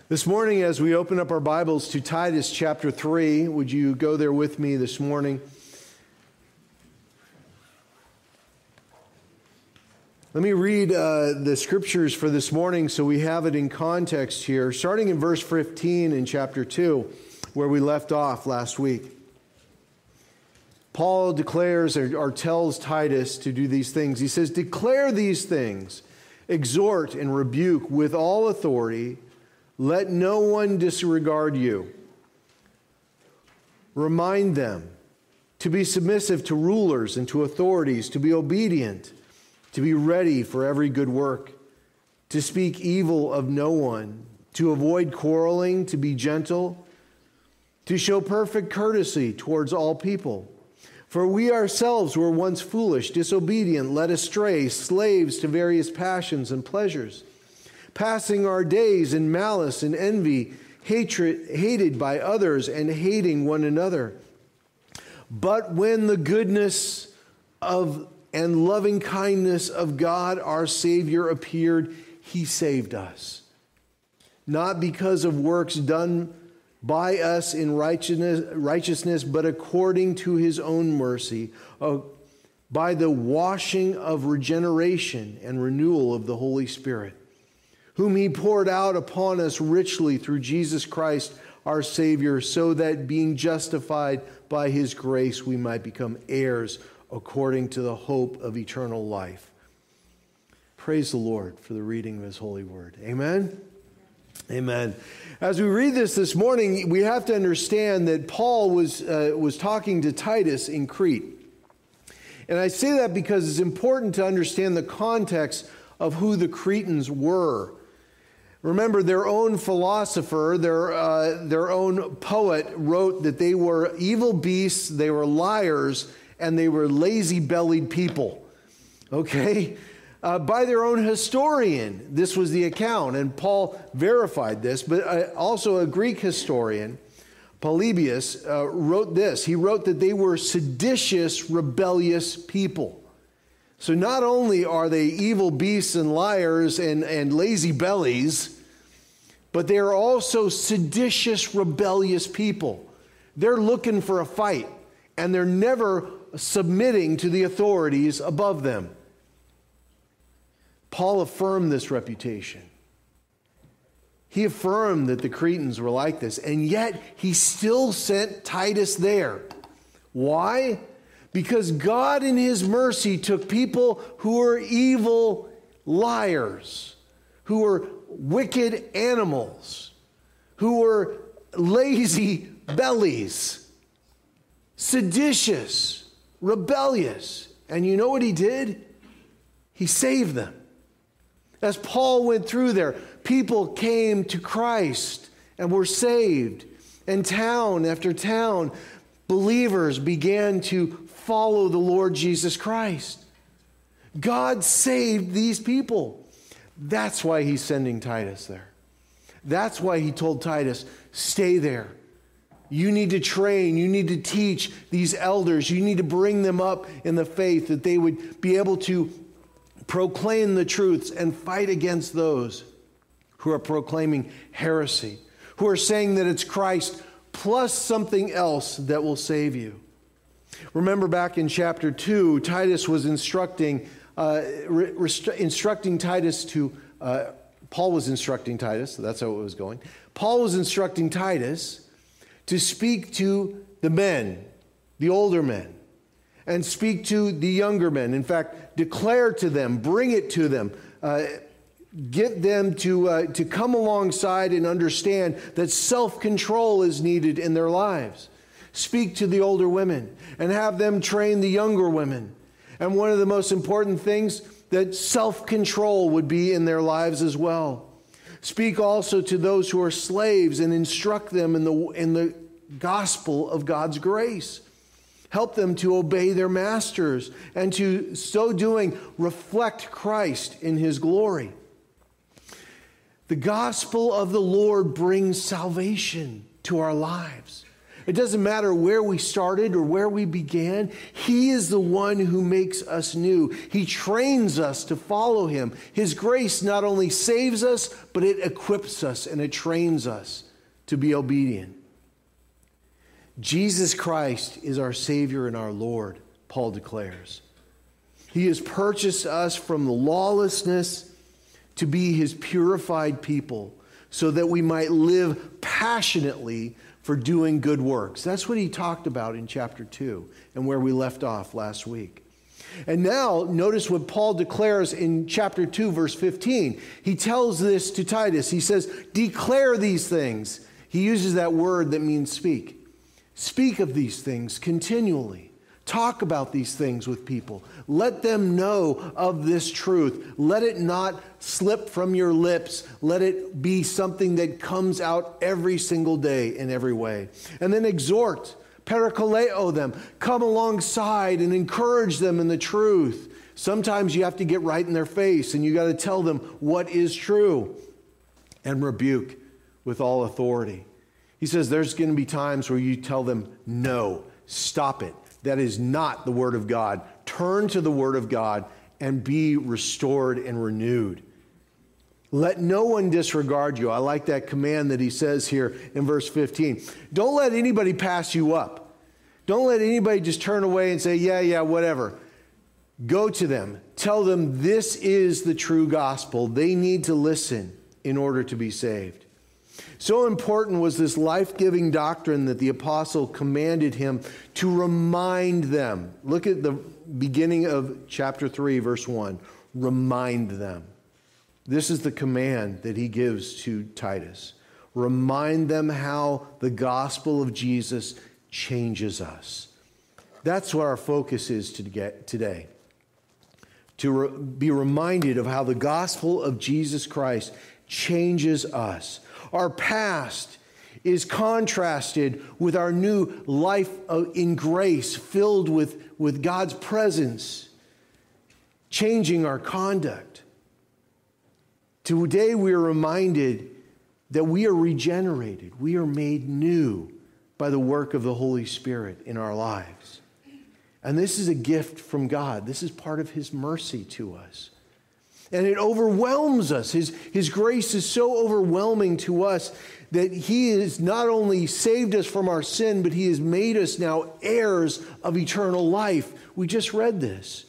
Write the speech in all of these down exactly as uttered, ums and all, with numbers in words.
This morning, as we open up our Bibles to Titus chapter three, would you go there with me this morning? Let me read uh, the scriptures for this morning so we have it in context here, starting in verse fifteen in chapter two, where we left off last week. Paul declares or, or tells Titus to do these things. He says, "Declare these things, exhort and rebuke with all authority. Let no one disregard you. Remind them to be submissive to rulers and to authorities, to be obedient, to be ready for every good work, to speak evil of no one, to avoid quarreling, to be gentle, to show perfect courtesy towards all people. For we ourselves were once foolish, disobedient, led astray, slaves to various passions and pleasures, passing our days in malice and envy, hatred, hated by others and hating one another. But when the goodness of and loving kindness of God our Savior appeared, He saved us, not because of works done by us in righteousness, righteousness, but according to His own mercy, uh, by the washing of regeneration and renewal of the Holy Spirit, whom He poured out upon us richly through Jesus Christ our Savior, so that being justified by His grace we might become heirs according to the hope of eternal life." Praise the Lord for the reading of His holy word. Amen? Amen. As we read this this morning, we have to understand that Paul was, uh, was talking to Titus in Crete. And I say that because it's important to understand the context of who the Cretans were. Remember, their own philosopher, their, uh, their own poet wrote that they were evil beasts, they were liars, and they were lazy-bellied people. Okay? Uh, by their own historian, this was the account, and Paul verified this, but uh, also a Greek historian, Polybius, uh, wrote this. He wrote that they were seditious, rebellious people. So not only are they evil beasts and liars and, and lazy bellies, but they are also seditious, rebellious people. They're looking for a fight, and they're never submitting to the authorities above them. Paul affirmed this reputation. He affirmed that the Cretans were like this, and yet he still sent Titus there. Why? Because God in His mercy took people who were evil liars, who were wicked animals, who were lazy bellies, seditious, rebellious. And you know what He did? He saved them. As Paul went through there, people came to Christ and were saved. And town after town, believers began to follow the Lord Jesus Christ. God saved these people. That's why He's sending Titus there. That's why He told Titus, stay there. You need to train, you need to teach these elders, you need to bring them up in the faith that they would be able to proclaim the truths and fight against those who are proclaiming heresy, who are saying that it's Christ plus something else that will save you. Remember back in chapter two, Titus was instructing, uh, re- rest- instructing Titus to, uh, Paul was instructing Titus, so that's how it was going. Paul was instructing Titus to speak to the men, the older men, and speak to the younger men. In fact, declare to them, bring it to them, uh, get them to, uh, to come alongside and understand that self-control is needed in their lives. Speak to the older women and have them train the younger women. And one of the most important things, that self-control would be in their lives as well. Speak also to those who are slaves and instruct them in the, in the gospel of God's grace. Help them to obey their masters and to, so doing, reflect Christ in His glory. The gospel of the Lord brings salvation to our lives. It doesn't matter where we started or where we began. He is the one who makes us new. He trains us to follow him. His grace not only saves us, but it equips us and it trains us to be obedient. Jesus Christ is our Savior and our Lord, Paul declares. He has purchased us from the lawlessness to be his purified people so that we might live passionately for doing good works. That's what he talked about in chapter two and where we left off last week. And now, notice what Paul declares in chapter two, verse fifteen. He tells this to Titus. He says, declare these things. He uses that word that means speak. Speak of these things continually. Talk about these things with people. Let them know of this truth. Let it not slip from your lips. Let it be something that comes out every single day in every way. And then exhort, parakaleo them. Come alongside and encourage them in the truth. Sometimes you have to get right in their face and you got to tell them what is true. And rebuke with all authority. He says there's going to be times where you tell them, no, stop it. That is not the Word of God. Turn to the Word of God and be restored and renewed. Let no one disregard you. I like that command that he says here in verse fifteen. Don't let anybody pass you up. Don't let anybody just turn away and say, yeah, yeah, whatever. Go to them. Tell them this is the true gospel. They need to listen in order to be saved. So important was this life-giving doctrine that the apostle commanded him to remind them. Look at the beginning of chapter three, verse one. Remind them. This is the command that he gives to Titus. Remind them how the gospel of Jesus changes us. That's what our focus is to get today. To re- be reminded of how the gospel of Jesus Christ changes us. Our past is contrasted with our new life in grace, filled with, with God's presence, changing our conduct. Today we are reminded that we are regenerated. We are made new by the work of the Holy Spirit in our lives. And this is a gift from God. This is part of his mercy to us. And it overwhelms us. His, his grace is so overwhelming to us that he has not only saved us from our sin, but he has made us now heirs of eternal life. We just read this.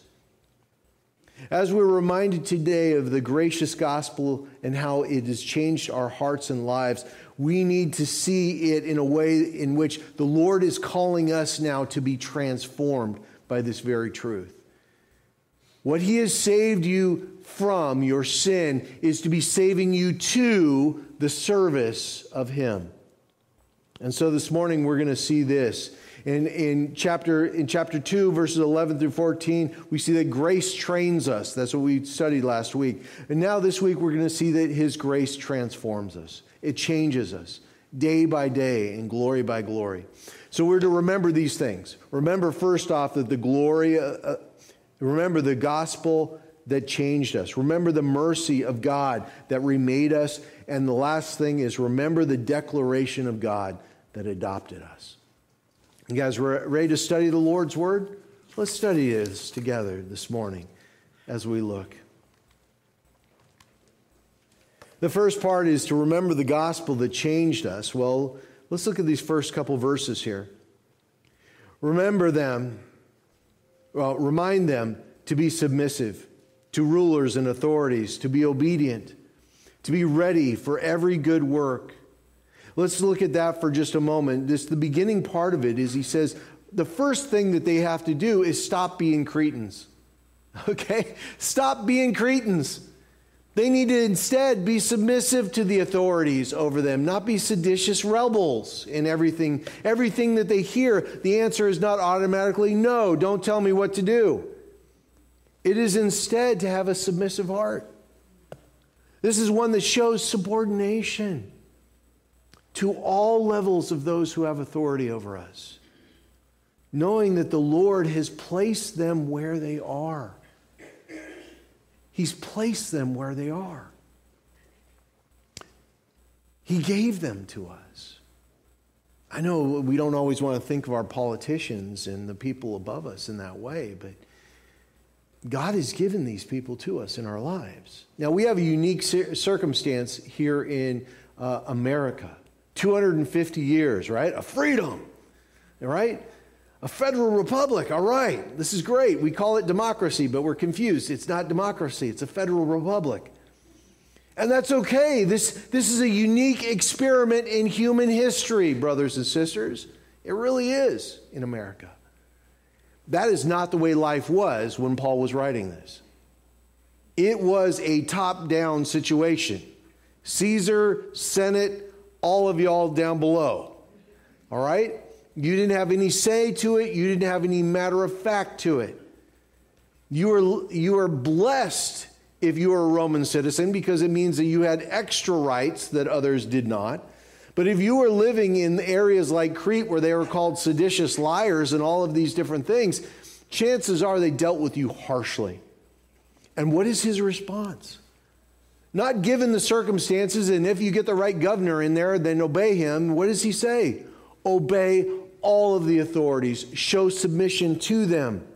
As we're reminded today of the gracious gospel and how it has changed our hearts and lives, we need to see it in a way in which the Lord is calling us now to be transformed by this very truth. What he has saved you from, your sin, is to be saving you to the service of him. And so this morning we're going to see this. In, in, chapter, in chapter two, verses eleven through fourteen, we see that grace trains us. That's what we studied last week. And now this week we're going to see that his grace transforms us. It changes us day by day and glory by glory. So we're to remember these things. Remember first off that the glory... Uh, Remember the gospel that changed us. Remember the mercy of God that remade us. And the last thing is remember the declaration of God that adopted us. You guys ready to study the Lord's Word? Let's study this together this morning as we look. The first part is to remember the gospel that changed us. Well, let's look at these first couple verses here. Remember them. Well, remind them to be submissive to rulers and authorities, to be obedient, to be ready for every good work. Let's look at that for just a moment. This, the beginning part of it is he says, the first thing that they have to do is stop being Cretans. Okay? Stop being Cretans. They need to instead be submissive to the authorities over them, not be seditious rebels in everything. Everything that they hear, the answer is not automatically, no, don't tell me what to do. It is instead to have a submissive heart. This is one that shows subordination to all levels of those who have authority over us, knowing that the Lord has placed them where they are. He's placed them where they are. He gave them to us. I know we don't always want to think of our politicians and the people above us in that way, but God has given these people to us in our lives. Now, we have a unique circumstance here in uh, America. two hundred fifty years, right? Of freedom, right? A federal republic, all right. This is great. We call it democracy, but we're confused. It's not democracy. It's a federal republic. And that's okay. This, this is a unique experiment in human history, brothers and sisters. It really is in America. That is not the way life was when Paul was writing this. It was a top-down situation. Caesar, Senate, all of y'all down below. All right? You didn't have any say to it. You didn't have any matter of fact to it. You are, you are blessed if you are a Roman citizen because it means that you had extra rights that others did not. But if you were living in areas like Crete where they were called seditious liars and all of these different things, chances are they dealt with you harshly. And what is his response? Not given the circumstances, and if you get the right governor in there, then obey him. What does he say? Obey all of the authorities. Show submission to them.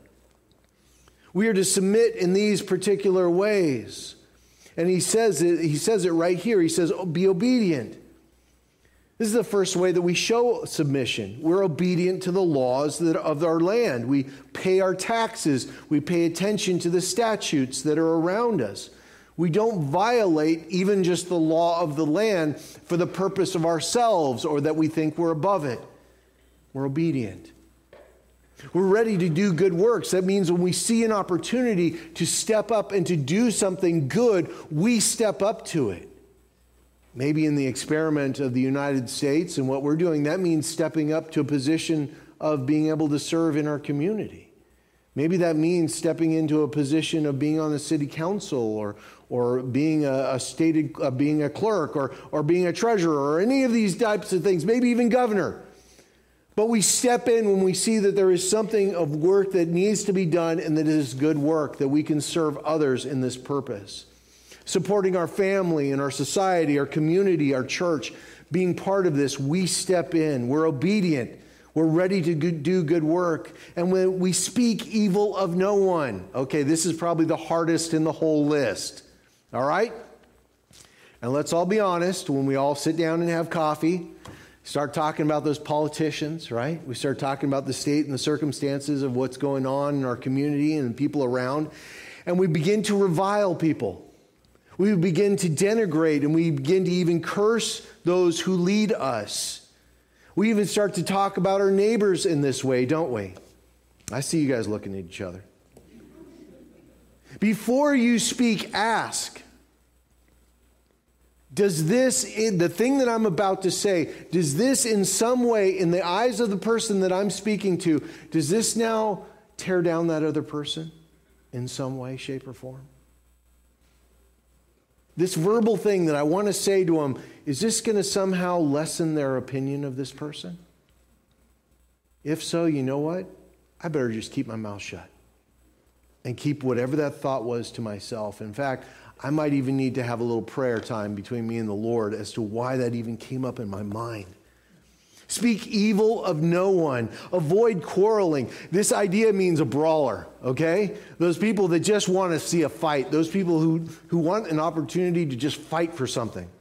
We are to submit in these particular ways. And he says it, he says it right here. He says, oh, be obedient. This is the first way that we show submission. We're obedient to the laws that of our land. We pay our taxes. We pay attention to the statutes that are around us. We don't violate even just the law of the land for the purpose of ourselves or that we think we're above it. We're obedient. We're ready to do good works. That means when we see an opportunity to step up and to do something good, we step up to it. Maybe in the experiment of the United States and what we're doing, that means stepping up to a position of being able to serve in our community. Maybe that means stepping into a position of being on the city council or or being a, a stated uh, being a clerk or or being a treasurer or any of these types of things, maybe even governor. But we step in when we see that there is something of work that needs to be done and that is good work, that we can serve others in this purpose. Supporting our family and our society, our community, our church, being part of this, we step in. We're obedient. We're ready to do good work. And when we speak evil of no one. Okay, this is probably the hardest in the whole list. All right? And let's all be honest, when we all sit down and have coffee, start talking about those politicians, right? We start talking about the state and the circumstances of what's going on in our community and people around. And we begin to revile people. We begin to denigrate and we begin to even curse those who lead us. We even start to talk about our neighbors in this way, don't we? I see you guys looking at each other. Before you speak, ask. Does this, the thing that I'm about to say, does this in some way, in the eyes of the person that I'm speaking to, does this now tear down that other person in some way, shape, or form? This verbal thing that I want to say to them, is this going to somehow lessen their opinion of this person? If so, you know what? I better just keep my mouth shut and keep whatever that thought was to myself. In fact, I might even need to have a little prayer time between me and the Lord as to why that even came up in my mind. Speak evil of no one. Avoid quarreling. This idea means a brawler, okay? Those people that just want to see a fight. Those people who, who want an opportunity to just fight for something.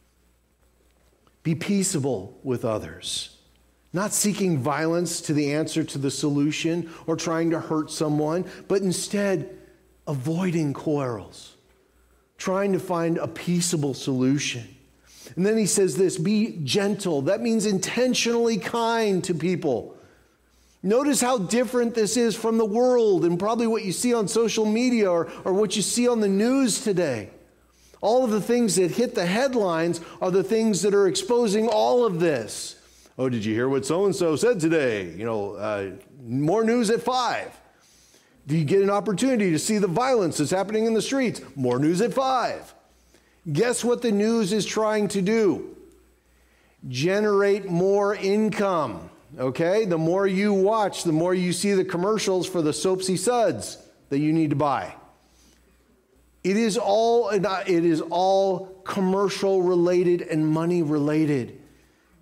Be peaceable with others. Not seeking violence to the answer to the solution or trying to hurt someone, but instead avoiding quarrels. Trying to find a peaceable solution. And then he says this, be gentle. That means intentionally kind to people. Notice how different this is from the world and probably what you see on social media or, or what you see on the news today. All of the things that hit the headlines are the things that are exposing all of this. Oh, did you hear what so-and-so said today? You know, uh, more news at five. Do you get an opportunity to see the violence that's happening in the streets? More news at five. Guess what the news is trying to do? Generate more income, okay? The more you watch, the more you see the commercials for the soapsy suds that you need to buy. It is all, it is all commercial related and money related.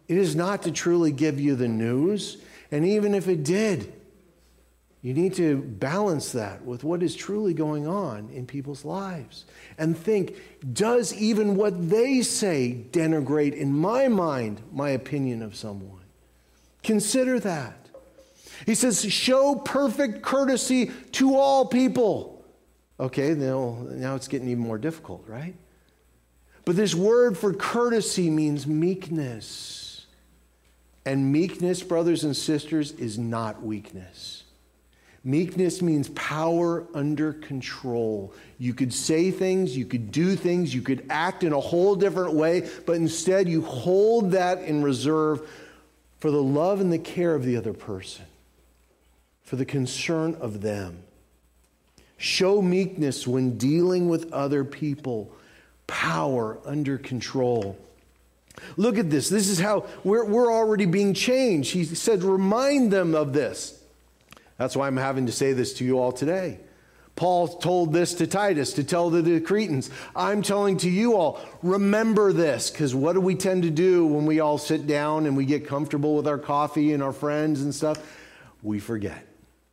It is not to truly give you the news. And even if it did, you need to balance that with what is truly going on in people's lives. And think, does even what they say denigrate, in my mind, my opinion of someone? Consider that. He says, show perfect courtesy to all people. Okay, now, now it's getting even more difficult, right? But this word for courtesy means meekness. And meekness, brothers and sisters, is not weakness. Meekness means power under control. You could say things, you could do things, you could act in a whole different way, but instead you hold that in reserve for the love and the care of the other person, for the concern of them. Show meekness when dealing with other people, power under control. Look at this. This is how we're, we're already being changed. He said, remind them of this. That's why I'm having to say this to you all today. Paul told this to Titus, to tell the, the Cretans. I'm telling to you all, remember this, because what do we tend to do when we all sit down and we get comfortable with our coffee and our friends and stuff? We forget.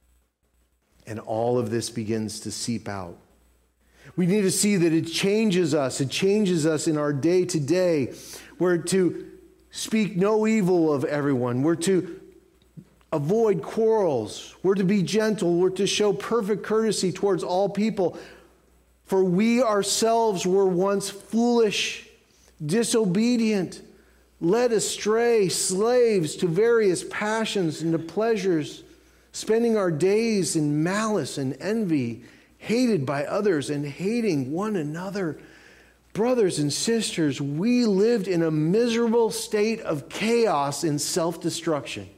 And all of this begins to seep out. We need to see that it changes us. It changes us in our day-to-day. We're to speak no evil of everyone. We're to avoid quarrels. We're to be gentle. We're to show perfect courtesy towards all people. For we ourselves were once foolish, disobedient, led astray, slaves to various passions and to pleasures, spending our days in malice and envy, hated by others and hating one another. Brothers and sisters, we lived in a miserable state of chaos and self-destruction.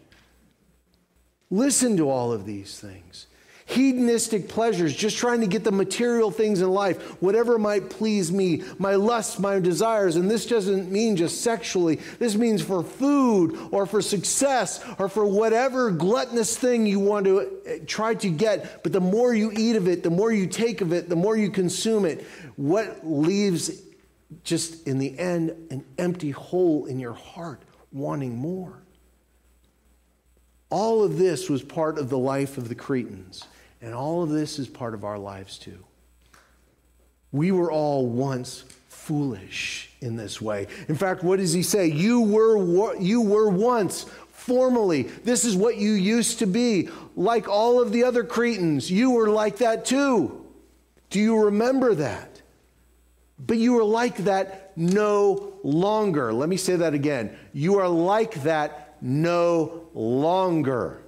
Listen to all of these things. Hedonistic pleasures, just trying to get the material things in life, whatever might please me, my lusts, my desires. And this doesn't mean just sexually. This means for food or for success or for whatever gluttonous thing you want to try to get. But the more you eat of it, the more you take of it, the more you consume it, what leaves just in the end an empty hole in your heart, wanting more. All of this was part of the life of the Cretans, and all of this is part of our lives too. We were all once foolish in this way. In fact, what does he say? You were, you were once, formerly, this is what you used to be. Like all of the other Cretans, you were like that too. Do you remember that? But you are like that no longer. Let me say that again. You are like that no longer.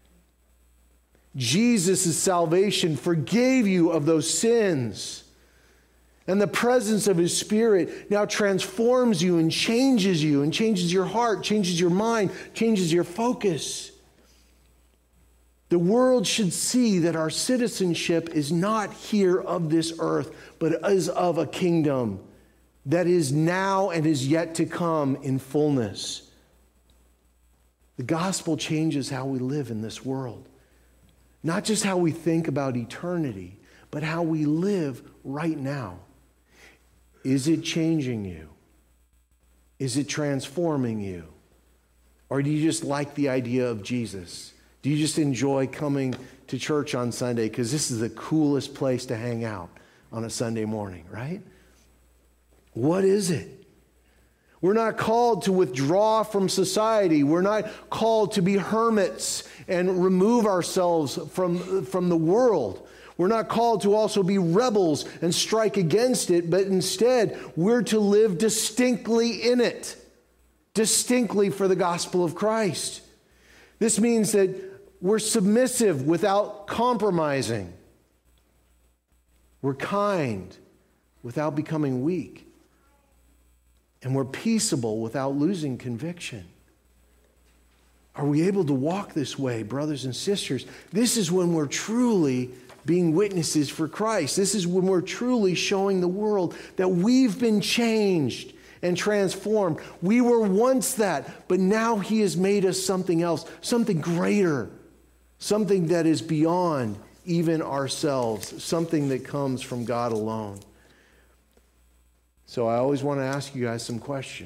Jesus' salvation forgave you of those sins. And the presence of his Spirit now transforms you and changes you and changes your heart, changes your mind, changes your focus. The world should see that our citizenship is not here of this earth, but is of a kingdom that is now and is yet to come in fullness. The gospel changes how we live in this world. Not just how we think about eternity, but how we live right now. Is it changing you? Is it transforming you? Or do you just like the idea of Jesus? Do you just enjoy coming to church on Sunday because this is the coolest place to hang out on a Sunday morning, right? What is it? We're not called to withdraw from society. We're not called to be hermits and remove ourselves from, from the world. We're not called to also be rebels and strike against it, but instead we're to live distinctly in it, distinctly for the gospel of Christ. This means that we're submissive without compromising. We're kind without becoming weak. And we're peaceable without losing conviction. Are we able to walk this way, brothers and sisters? This is when we're truly being witnesses for Christ. This is when we're truly showing the world that we've been changed and transformed. We were once that, but now he has made us something else, something greater, something that is beyond even ourselves, something that comes from God alone. So I always want to ask you guys some questions.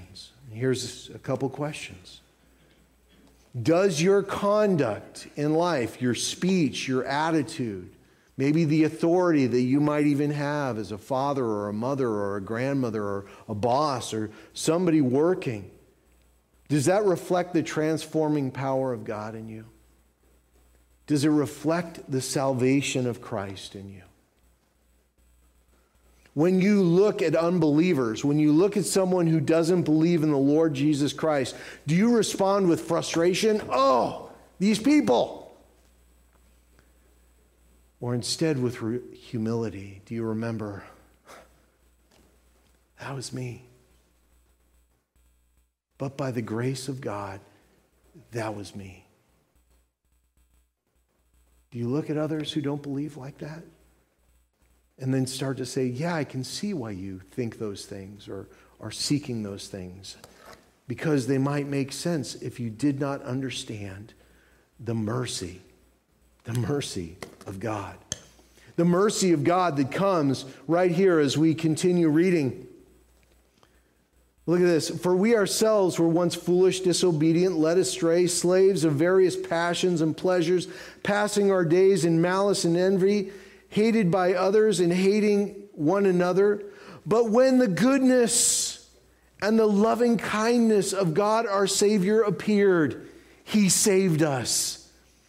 Here's a couple questions. Does your conduct in life, your speech, your attitude, maybe the authority that you might even have as a father or a mother or a grandmother or a boss or somebody working, does that reflect the transforming power of God in you? Does it reflect the salvation of Christ in you? When you look at unbelievers, when you look at someone who doesn't believe in the Lord Jesus Christ, do you respond with frustration? Oh, these people. Or instead with re- humility, do you remember, that was me. But by the grace of God, that was me. Do you look at others who don't believe like that? And then start to say, yeah, I can see why you think those things or are seeking those things. Because they might make sense if you did not understand the mercy, the mercy of God. The mercy of God that comes right here as we continue reading. Look at this. For we ourselves were once foolish, disobedient, led astray, slaves of various passions and pleasures, passing our days in malice and envy, hated by others and hating one another. But when the goodness and the loving kindness of God our Savior appeared, He saved us.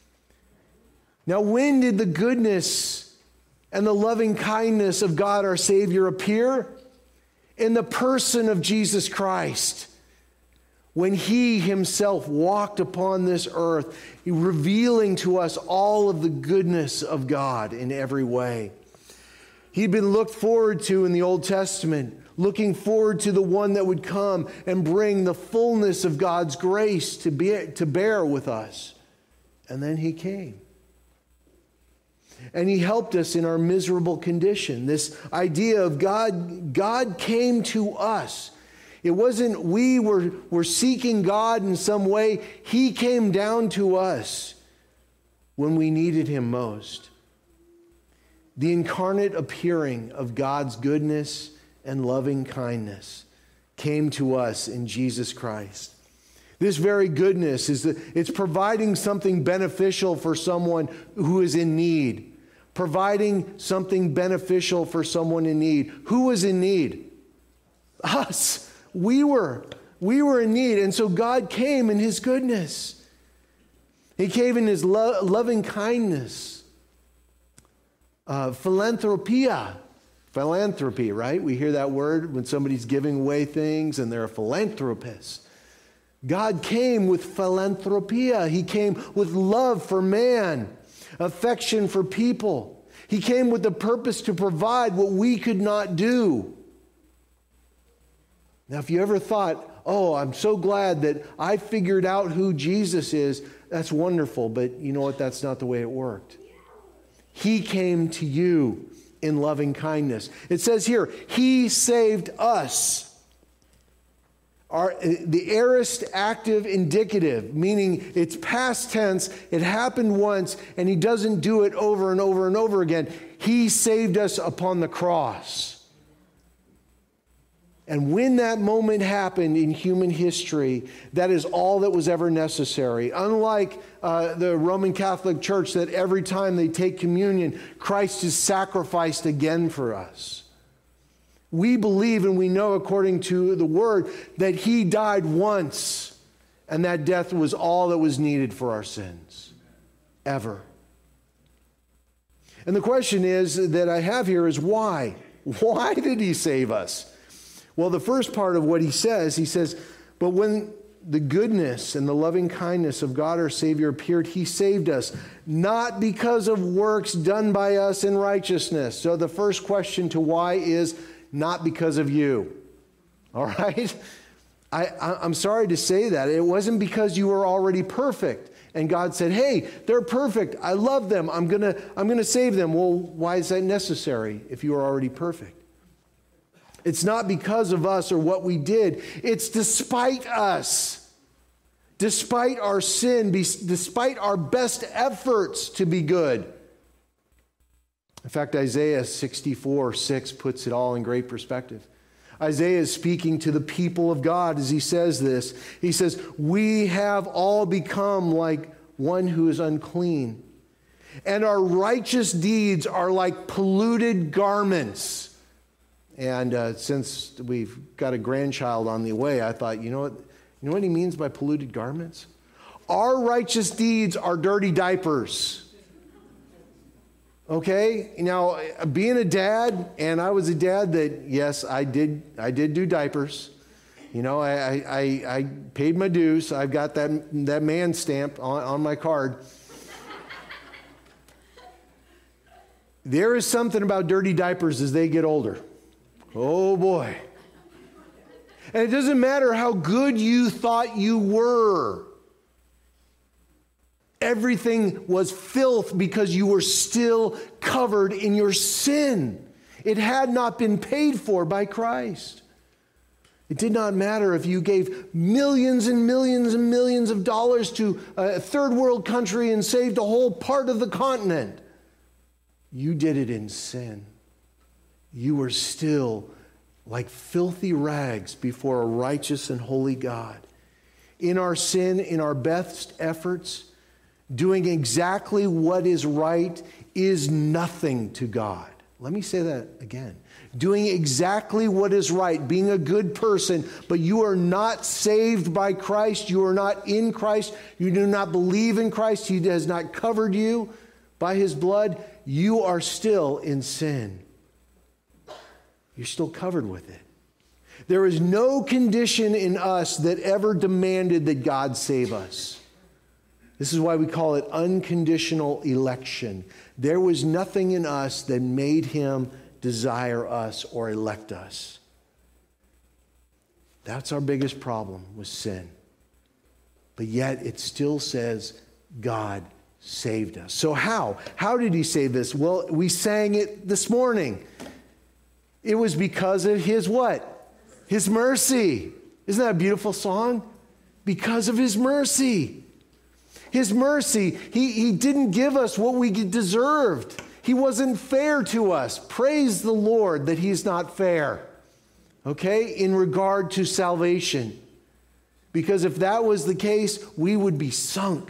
Now, when did the goodness and the loving kindness of God our Savior appear? In the person of Jesus Christ. When He Himself walked upon this earth, revealing to us all of the goodness of God in every way. He'd been looked forward to in the Old Testament, looking forward to the one that would come and bring the fullness of God's grace to, be, to bear with us. And then He came. And He helped us in our miserable condition. This idea of God, God came to us. It wasn't we were, were seeking God in some way. He came down to us when we needed Him most. The incarnate appearing of God's goodness and loving kindness came to us in Jesus Christ. This very goodness is that it's providing something beneficial for someone who is in need. Providing something beneficial for someone in need. Who was in need? Us. We were. We were in need. And so God came in His goodness. He came in His lo- loving kindness. Uh, philanthropia. Philanthropy, right? We hear that word when somebody's giving away things and they're a philanthropist. God came with philanthropia. He came with love for man, affection for people. He came with the purpose to provide what we could not do. Now, if you ever thought, oh, I'm so glad that I figured out who Jesus is, that's wonderful, but you know what? That's not the way it worked. He came to you in loving kindness. It says here, He saved us. Our, the aorist active indicative, meaning it's past tense, it happened once, and He doesn't do it over and over and over again. He saved us upon the cross. And when that moment happened in human history, that is all that was ever necessary. Unlike uh, the Roman Catholic Church, that every time they take communion, Christ is sacrificed again for us. We believe and we know, according to the Word, that He died once, and that death was all that was needed for our sins, ever. And the question is that I have here is why? Why did He save us? Well, the first part of what He says, He says, but when the goodness and the loving kindness of God our Savior appeared, He saved us, not because of works done by us in righteousness. So the first question to why is not because of you. All right? I, I, I'm sorry to say that. It wasn't because you were already perfect. And God said, hey, they're perfect. I love them. I'm going to I'm going to save them. Well, why is that necessary if you are already perfect? It's not because of us or what we did. It's despite us. Despite our sin, despite our best efforts to be good. In fact, Isaiah sixty-four six puts it all in great perspective. Isaiah is speaking to the people of God as he says this. He says, we have all become like one who is unclean, and our righteous deeds are like polluted garments. And uh, since we've got a grandchild on the way, I thought, you know what, you know what he means by polluted garments? Our righteous deeds are dirty diapers. Okay, now being a dad, and I was a dad that, yes, I did I did do diapers. You know, I I, I paid my dues. I've got that, that man stamp on, on my card. There is something about dirty diapers as they get older. Oh boy. And it doesn't matter how good you thought you were. Everything was filth because you were still covered in your sin. It had not been paid for by Christ. It did not matter if you gave millions and millions and millions of dollars to a third world country and saved a whole part of the continent. You did it in sin. You were still like filthy rags before a righteous and holy God. In our sin, in our best efforts, doing exactly what is right is nothing to God. Let me say that again. Doing exactly what is right, being a good person, but you are not saved by Christ, you are not in Christ, you do not believe in Christ, He has not covered you by His blood, you are still in sin. You're still covered with it. There is no condition in us that ever demanded that God save us. This is why we call it unconditional election. There was nothing in us that made Him desire us or elect us. That's our biggest problem with sin. But yet it still says God saved us. So how? How did He save us? Well, we sang it this morning. It was because of His what? His mercy. Isn't that a beautiful song? Because of His mercy. His mercy, he, he didn't give us what we deserved. He wasn't fair to us. Praise the Lord that He's not fair, okay, in regard to salvation. Because if that was the case, we would be sunk.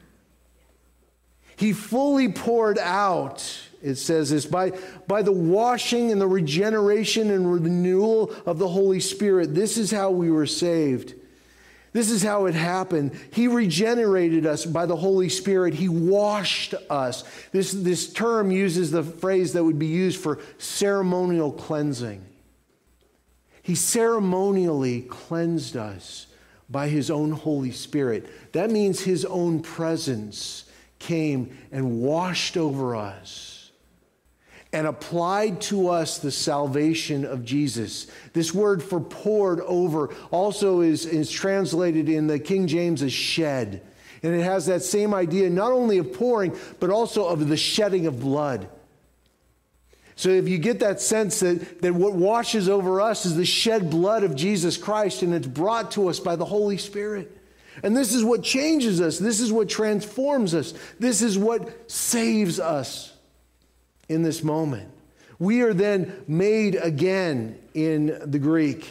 He fully poured out, it says this, by, by the washing and the regeneration and renewal of the Holy Spirit. This is how we were saved. This is how it happened. He regenerated us by the Holy Spirit. He washed us. This, this term uses the phrase that would be used for ceremonial cleansing. He ceremonially cleansed us by His own Holy Spirit. That means His own presence came and washed over us and applied to us the salvation of Jesus. This word for poured over also is, is translated in the King James as shed. And it has that same idea, not only of pouring, but also of the shedding of blood. So if you get that sense that, that what washes over us is the shed blood of Jesus Christ, and it's brought to us by the Holy Spirit. And this is what changes us. This is what transforms us. This is what saves us. In this moment, we are then made again in the Greek.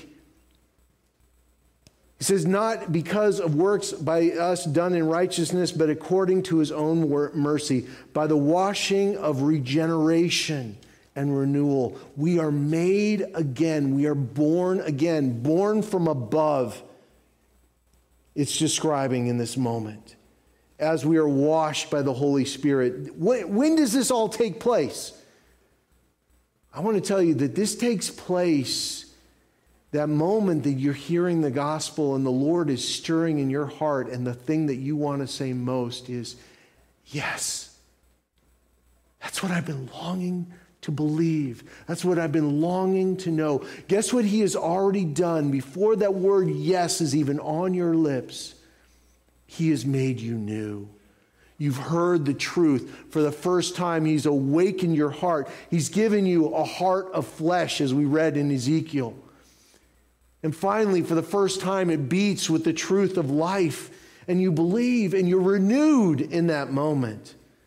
He says, not because of works by us done in righteousness, but according to His own mercy, by the washing of regeneration and renewal. We are made again. We are born again, born from above. It's describing in this moment. As we are washed by the Holy Spirit. When, when does this all take place? I want to tell you that this takes place that moment that you're hearing the gospel and the Lord is stirring in your heart, and the thing that you want to say most is, yes, that's what I've been longing to believe. That's what I've been longing to know. Guess what He has already done before that word yes is even on your lips? He has made you new. You've heard the truth. For the first time, He's awakened your heart. He's given you a heart of flesh, as we read in Ezekiel. And finally, for the first time, it beats with the truth of life. And you believe, and you're renewed in that moment.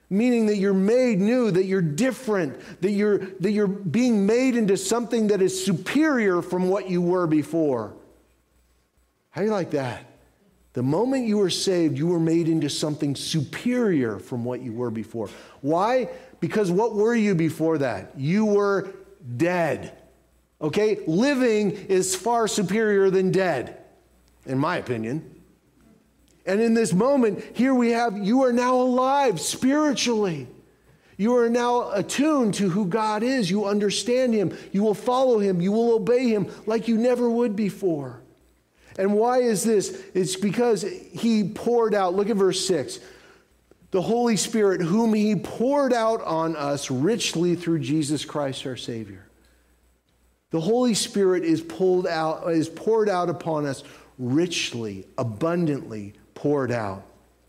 meaning that you're made new, that you're different, that you're, that you're being made into something that is superior from what you were before. How do you like that? The moment you were saved, you were made into something superior from what you were before. Why? Because what were you before that? You were dead. Okay? Living is far superior than dead, in my opinion. And in this moment, here we have, you are now alive spiritually. You are now attuned to who God is. You understand Him. You will follow Him. You will obey Him like you never would before. And why is this? It's because He poured out, look at verse six, the Holy Spirit whom He poured out on us richly through Jesus Christ our Savior. The Holy Spirit is pulled out, is poured out upon us richly, abundantly poured out.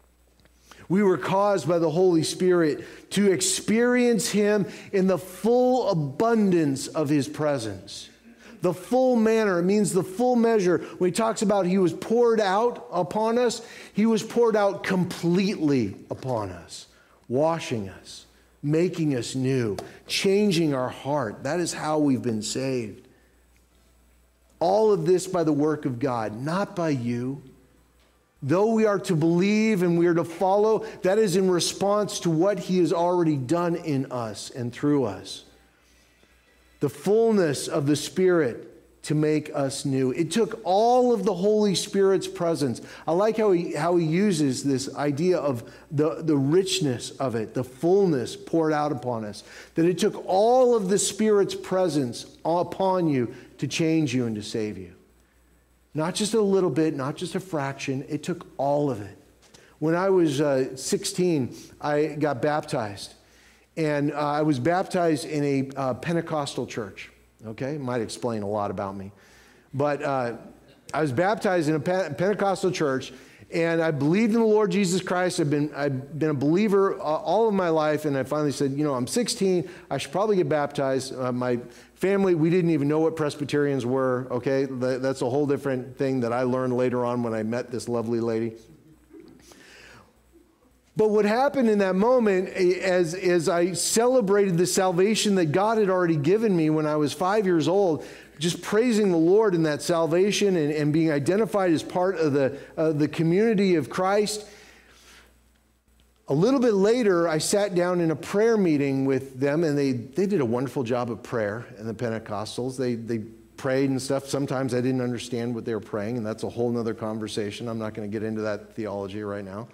We were caused by the Holy Spirit to experience Him in the full abundance of His presence. The full manner, it means the full measure. When He talks about He was poured out upon us, He was poured out completely upon us, washing us, making us new, changing our heart. That is how we've been saved. All of this by the work of God, not by you. Though we are to believe and we are to follow, that is in response to what He has already done in us and through us. The fullness of the Spirit to make us new. It took all of the Holy Spirit's presence. I like how he, how he uses this idea of the, the richness of it, the fullness poured out upon us. That it took all of the Spirit's presence upon you to change you and to save you. Not just a little bit, not just a fraction. It took all of it. When I was uh, sixteen, I got baptized. And uh, I was baptized in a uh, Pentecostal church. Okay, might explain a lot about me. But uh, I was baptized in a Pentecostal church, and I believed in the Lord Jesus Christ. I've been, I've been a believer uh, all of my life, and I finally said, you know, I'm sixteen. I should probably get baptized. Uh, my family, we didn't even know what Presbyterians were, okay? That's a whole different thing that I learned later on when I met this lovely lady. But what happened in that moment, as, as I celebrated the salvation that God had already given me when I was five years old, just praising the Lord in that salvation and, and being identified as part of the, uh, the community of Christ. A little bit later, I sat down in a prayer meeting with them, and they, they did a wonderful job of prayer in the Pentecostals. They, they prayed and stuff. Sometimes I didn't understand what they were praying, and that's a whole nother conversation. I'm not going to get into that theology right now.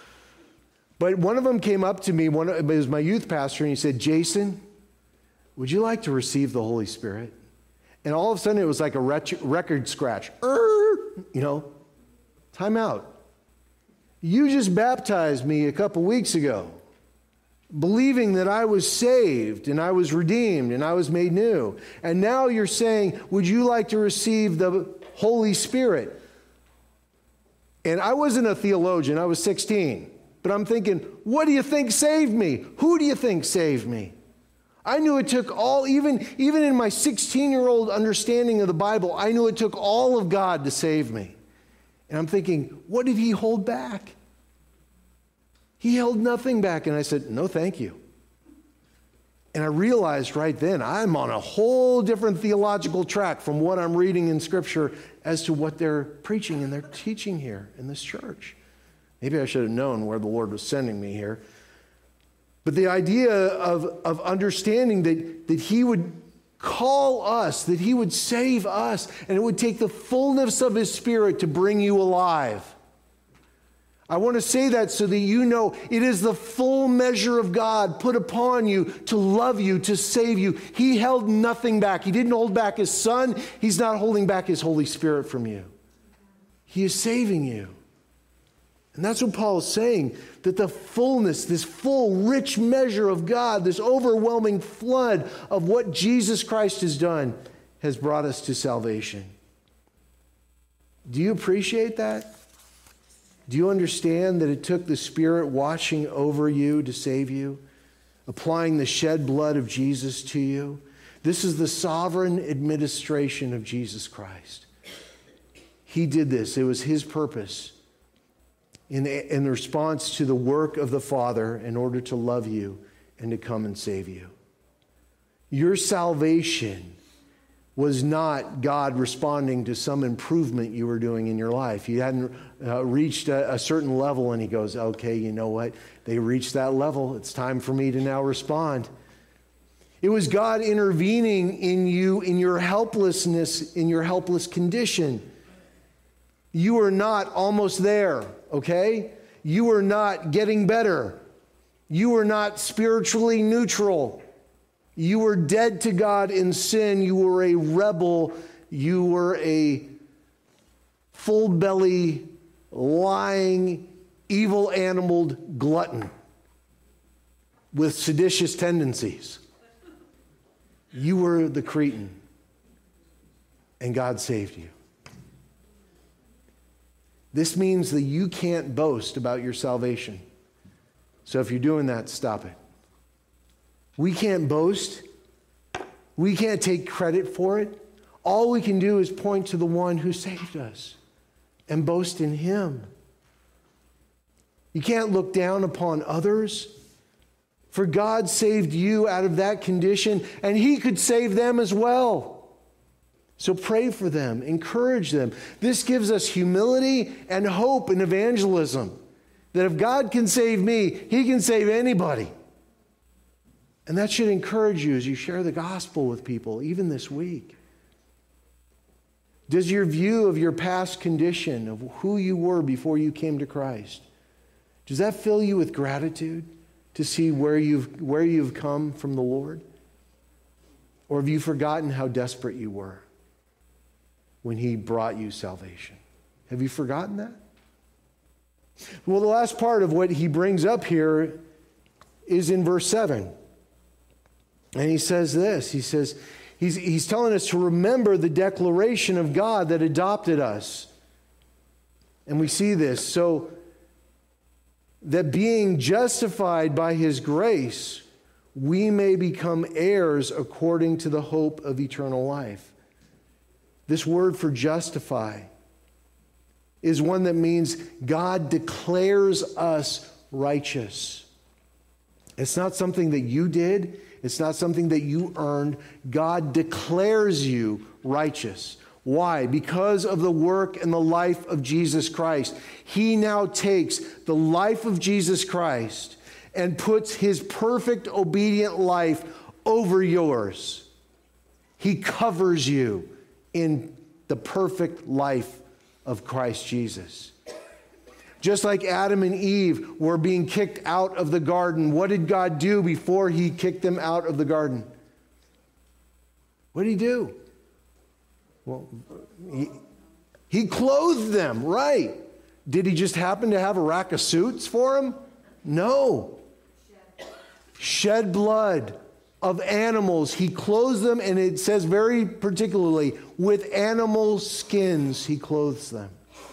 But one of them came up to me, one, it was my youth pastor, and he said, Jason, would you like to receive the Holy Spirit? And all of a sudden, it was like a record scratch. You know, time out. You just baptized me a couple weeks ago, believing that I was saved and I was redeemed and I was made new. And now you're saying, would you like to receive the Holy Spirit? And I wasn't a theologian. I was sixteen. But I'm thinking, what do you think saved me? Who do you think saved me? I knew it took all, even, even in my sixteen-year-old understanding of the Bible, I knew it took all of God to save me. And I'm thinking, what did He hold back? He held nothing back. And I said, no, thank you. And I realized right then, I'm on a whole different theological track from what I'm reading in Scripture as to what they're preaching and they're teaching here in this church. Maybe I should have known where the Lord was sending me here. But the idea of, of understanding that, that He would call us, that He would save us, and it would take the fullness of His Spirit to bring you alive. I want to say that so that you know it is the full measure of God put upon you to love you, to save you. He held nothing back. He didn't hold back His Son. He's not holding back His Holy Spirit from you. He is saving you. And that's what Paul is saying, that the fullness, this full, rich measure of God, this overwhelming flood of what Jesus Christ has done, has brought us to salvation. Do you appreciate that? Do you understand that it took the Spirit washing over you to save you, applying the shed blood of Jesus to you? This is the sovereign administration of Jesus Christ. He did this. It was His purpose. in, in response to the work of the Father in order to love you and to come and save you. Your salvation was not God responding to some improvement you were doing in your life. You hadn't uh, reached a, a certain level and he goes, okay, you know what? They reached that level. It's time for me to now respond. It was God intervening in you, in your helplessness, in your helpless condition. You were not almost there, okay? You were not getting better. You were not spiritually neutral. You were dead to God in sin. You were a rebel. You were a full-belly, lying, evil-animaled glutton with seditious tendencies. You were the cretin, and God saved you. This means that you can't boast about your salvation. So if you're doing that, stop it. We can't boast. We can't take credit for it. All we can do is point to the one who saved us and boast in him. You can't look down upon others. For God saved you out of that condition, and he could save them as well. So pray for them, encourage them. This gives us humility and hope in evangelism. That if God can save me, he can save anybody. And that should encourage you as you share the gospel with people, even this week. Does your view of your past condition, of who you were before you came to Christ, does that fill you with gratitude to see where you've, where you've come from the Lord? Or have you forgotten how desperate you were when he brought you salvation? Have you forgotten that? Well, the last part of what he brings up here is in verse seven. And he says this, he says, he's, he's telling us to remember the declaration of God that adopted us. And we see this, so that being justified by his grace, we may become heirs according to the hope of eternal life. This word for justify is one that means God declares us righteous. It's not something that you did. It's not something that you earned. God declares you righteous. Why? Because of the work and the life of Jesus Christ. He now takes the life of Jesus Christ and puts his perfect obedient life over yours. He covers you in the perfect life of Christ Jesus. Just like Adam and Eve were being kicked out of the garden, what did God do before he kicked them out of the garden? What did he do? Well, he, he clothed them, right? Did he just happen to have a rack of suits for them? No. Shed blood of animals. He clothes them, and it says very particularly, with animal skins he clothes them.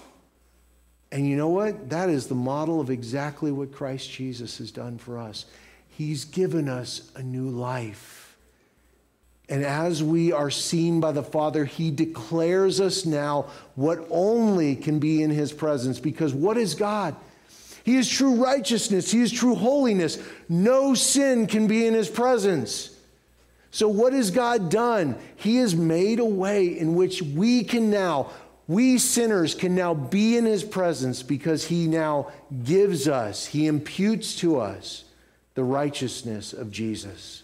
And you know what? That is the model of exactly what Christ Jesus has done for us. He's given us a new life. And as we are seen by the Father, he declares us now what only can be in his presence. Because what is God? He is true righteousness. He is true holiness. No sin can be in his presence. So what has God done? He has made a way in which we can now, we sinners can now be in his presence because he now gives us, he imputes to us the righteousness of Jesus.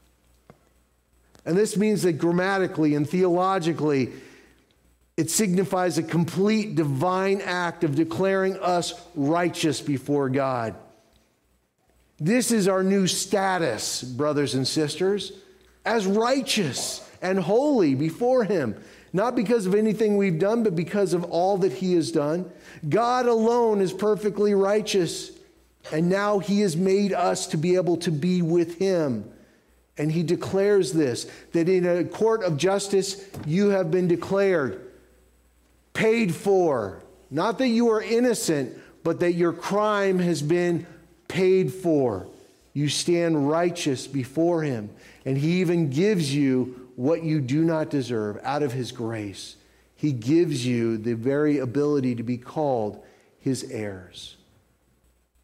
And this means that grammatically and theologically, it signifies a complete divine act of declaring us righteous before God. This is our new status, brothers and sisters, as righteous and holy before him. Not because of anything we've done, but because of all that he has done. God alone is perfectly righteous. And now he has made us to be able to be with him. And he declares this, that in a court of justice, you have been declared paid for. Not that you are innocent, but that your crime has been paid for. You stand righteous before him. And he even gives you what you do not deserve out of his grace. He gives you the very ability to be called his heirs.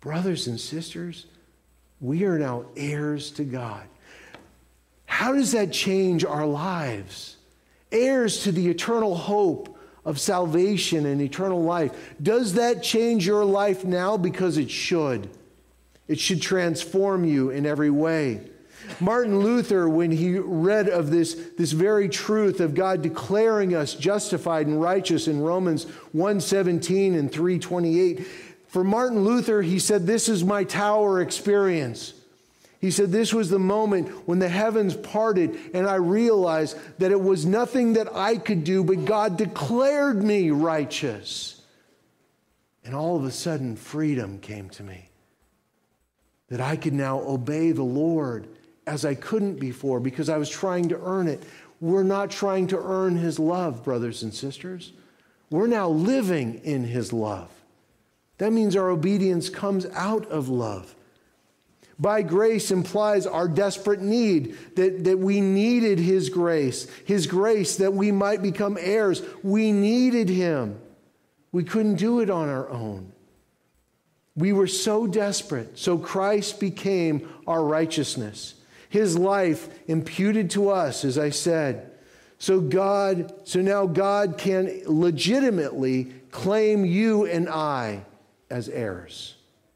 Brothers and sisters, we are now heirs to God. How does that change our lives? Heirs to the eternal hope of salvation and eternal life. Does that change your life now? Because it should. It should transform you in every way. Martin Luther, when he read of this, this very truth of God declaring us justified and righteous in Romans one seventeen and three twenty-eight, for Martin Luther, he said, this is my tower experience. He said, this was the moment when the heavens parted and I realized that it was nothing that I could do, but God declared me righteous. And all of a sudden, freedom came to me. That I could now obey the Lord as I couldn't before because I was trying to earn it. We're not trying to earn His love, brothers and sisters. We're now living in His love. That means our obedience comes out of love. By grace implies our desperate need, that, that we needed His grace. His grace that we might become heirs. We needed Him. We couldn't do it on our own. We were so desperate, so Christ became our righteousness. His life imputed to us, as I said. So God, so now God can legitimately claim you and I as heirs.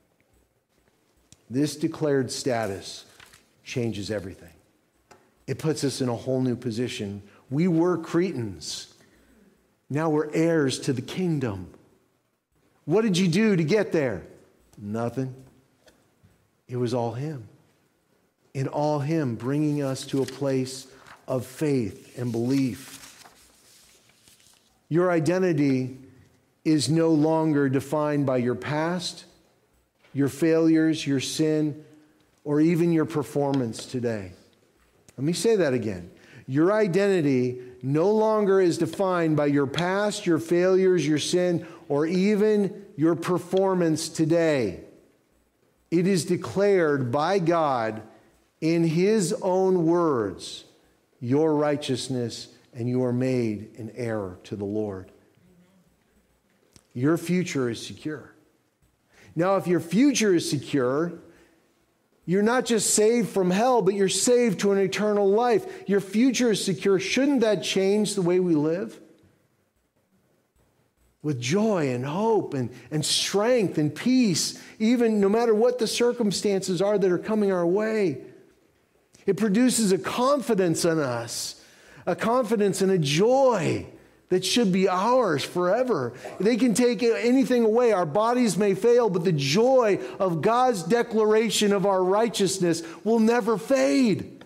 This declared status changes everything. It puts us in a whole new position. We were Cretans. Now we're heirs to the kingdom. What did you do to get there? Nothing. It was all Him. In all Him, bringing us to a place of faith and belief. Your identity is no longer defined by your past, your failures, your sin, or even your performance today. Let me say that again. Your identity no longer is defined by your past, your failures, your sin, or even your performance today. It is declared by God in His own words, your righteousness, and you are made an heir to the Lord. Your future is secure. Now, if your future is secure, you're not just saved from hell, but you're saved to an eternal life. Your future is secure. Shouldn't that change the way we live? With joy and hope and, and strength and peace, even no matter what the circumstances are that are coming our way. It produces a confidence in us, a confidence and a joy that should be ours forever. They can take anything away. Our bodies may fail, but the joy of God's declaration of our righteousness will never fade.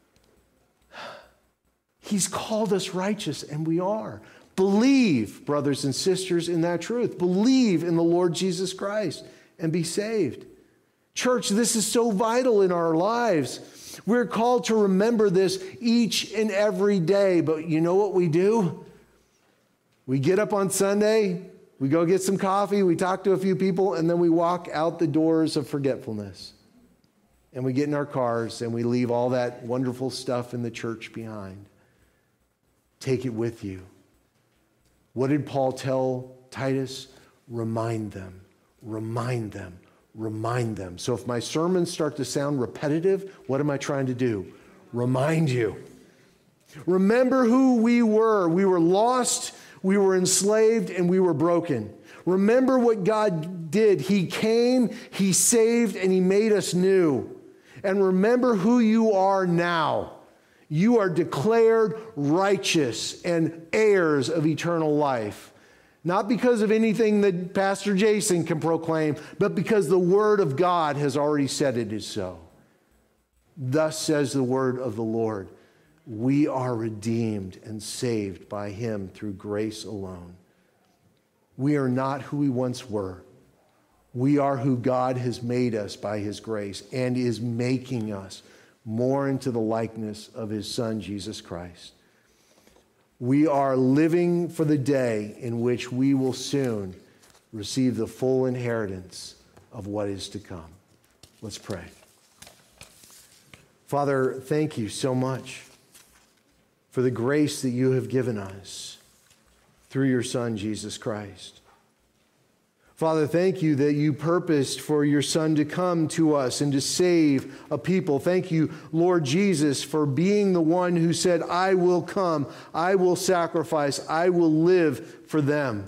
He's called us righteous, and we are. Believe, brothers and sisters, in that truth. Believe in the Lord Jesus Christ and be saved. Church, this is so vital in our lives. We're called to remember this each and every day, but you know what we do? We get up on Sunday, we go get some coffee, we talk to a few people, and then we walk out the doors of forgetfulness. And we get in our cars and we leave all that wonderful stuff in the church behind. Take it with you. What did Paul tell Titus? Remind them, remind them, remind them. So if my sermons start to sound repetitive, what am I trying to do? Remind you. Remember who we were. We were lost, we were enslaved, and we were broken. Remember what God did. He came, He saved, and He made us new. And remember who you are now. You are declared righteous and heirs of eternal life. Not because of anything that Pastor Jason can proclaim, but because the Word of God has already said it is so. Thus says the word of the Lord. We are redeemed and saved by Him through grace alone. We are not who we once were. We are who God has made us by His grace and is making us more into the likeness of His Son, Jesus Christ. We are living for the day in which we will soon receive the full inheritance of what is to come. Let's pray. Father, thank you so much for the grace that you have given us through your Son, Jesus Christ. Father, thank you that you purposed for your Son to come to us and to save a people. Thank you, Lord Jesus, for being the one who said, I will come, I will sacrifice, I will live for them.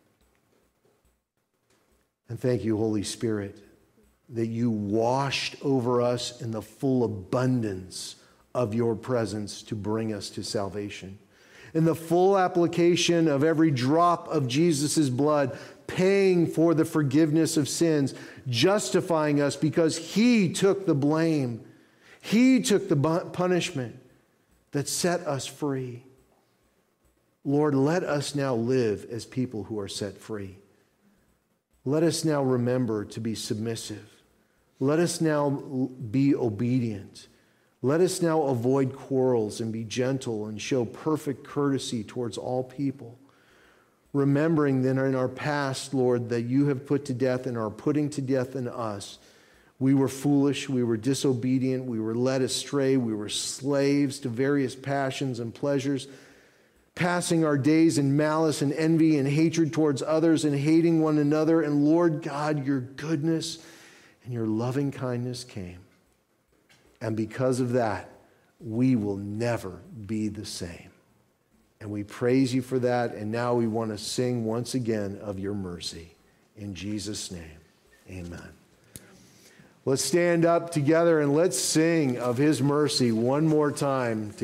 And thank you, Holy Spirit, that you washed over us in the full abundance of your presence to bring us to salvation. In the full application of every drop of Jesus' blood, paying for the forgiveness of sins, justifying us because he took the blame. He took the punishment that set us free. Lord, let us now live as people who are set free. Let us now remember to be submissive. Let us now be obedient. Let us now avoid quarrels and be gentle and show perfect courtesy towards all people. Remembering that in our past, Lord, that you have put to death and are putting to death in us. We were foolish, we were disobedient, we were led astray, we were slaves to various passions and pleasures, passing our days in malice and envy and hatred towards others and hating one another. And Lord God, your goodness and your loving kindness came. And because of that, we will never be the same. And we praise you for that. And now we want to sing once again of your mercy. In Jesus' name, amen. Let's stand up together and let's sing of his mercy one more time.